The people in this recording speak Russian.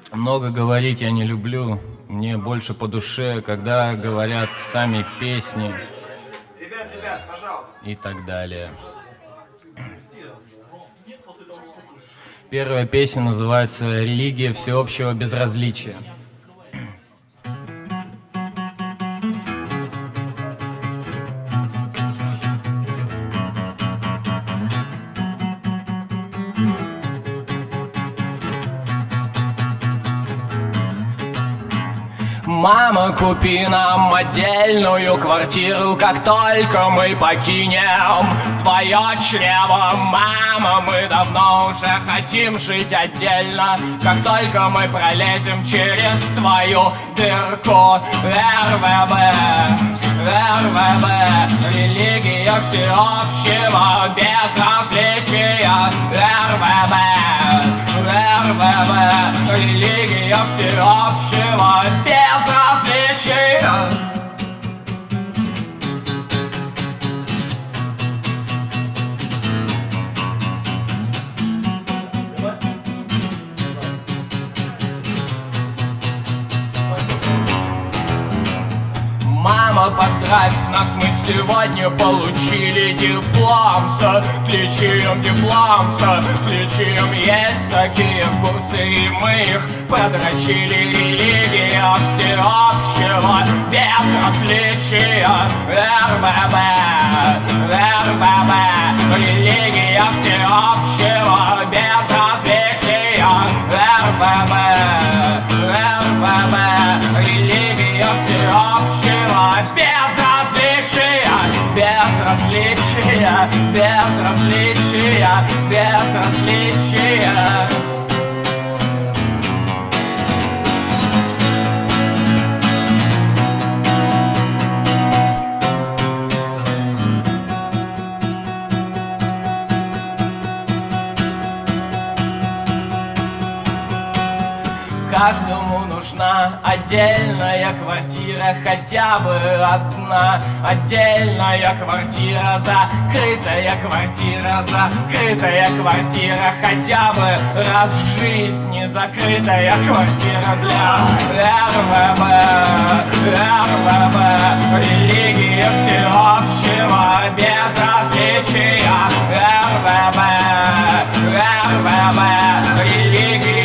Много говорить я не люблю, мне больше по душе, когда говорят сами песни Ребят, пожалуйста. и так далее. Первая песня называется «Религия всеобщего безразличия». Мама, купи нам отдельную квартиру, как только мы покинем твое чрево. Мама, мы давно уже хотим жить отдельно, как только мы пролезем через твою дырку. РВБ, РВБ, религия всеобщего безразличия. РВБ, РВБ, религия всеобщего безразличия. Мама, поздравь нас, мы сегодня получили диплом с отличием, диплом с отличием. Есть такие курсы, и мы их продрочили. Религия всеобщего безразличия. РВБ, РВБ, религия всеобщего безразличия. РВБ, РВБ, религия всеобщего безразличия. Безразличия, безразличия, безразличия. Каждому нужна отдельная квартира, хотя бы одна. Отдельная квартира, закрытая квартира, закрытая квартира, хотя бы раз в жизни. Закрытая квартира для РВБ, РВБ, религия всеобщего безразличия. РВБ, РВБ, религия